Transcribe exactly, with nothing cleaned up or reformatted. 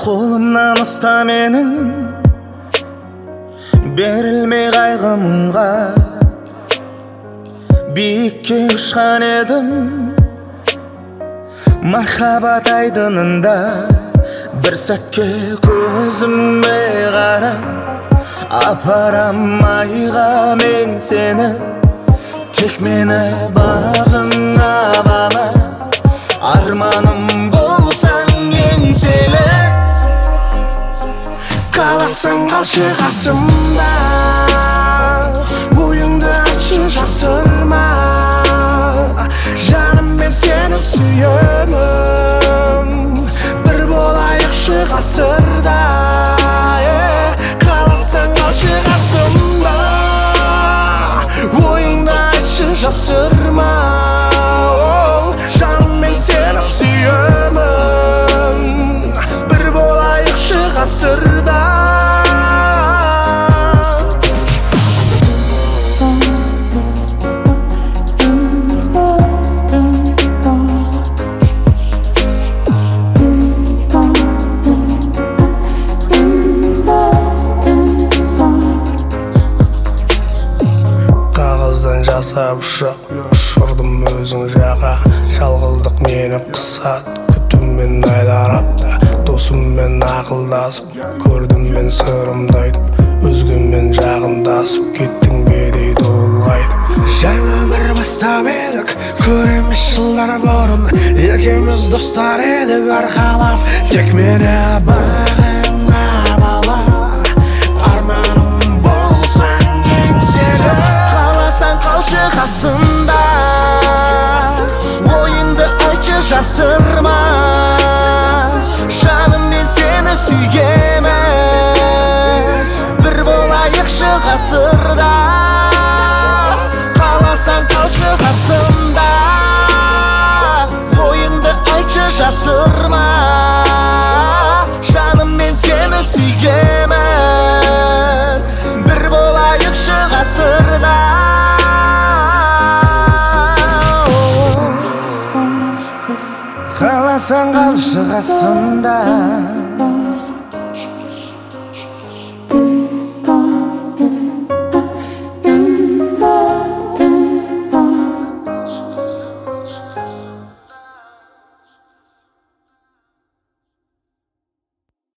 қолымнан ұста менің, берілмей қайғы мұңға. Биікке ұшқан едім, махаббат айдынында. Бір сәтке көзіме қара, апарам айға мен сені. Тек мені бағыңа бала, арманым болсаң еңселі. Қаласаң қалшы қасымда, ойыңды айтшы жасырма. Жаным мен сені сүйемін, бір болайықшы ғасырда. Қаласаң қалшы қасымда, ойыңды айтшы жасырма. Жаным мен сені сүйемін, бір болайықшы ғасырда. Жасап ұшақ, ұшырдым өзің жақа. Жалғыздық мені қысады, күтіммен айлар апта. Досыммен ақылдасып, көрдім мен сырымды айтып. Өзгемен жағындасып, кеттің бе дейді олғайтып. Жаңа өмір бастап едік, көреміз жылдар бұрын. Екеуміз достар едік арқалап, тек мені бағыңа бала, арманым болсаң еңселі. Қалшы қасымда, ойыңды айтшы жасырма. Жаным мен сені сүйемін, бір болайықшы ғасырда. Қаласаң қалшы қасымда, ойыңды айтшы жасырма. Жаным мен сені сүйемін, бір болайықшы ғасырда. Қаласаң қалшы қасымда.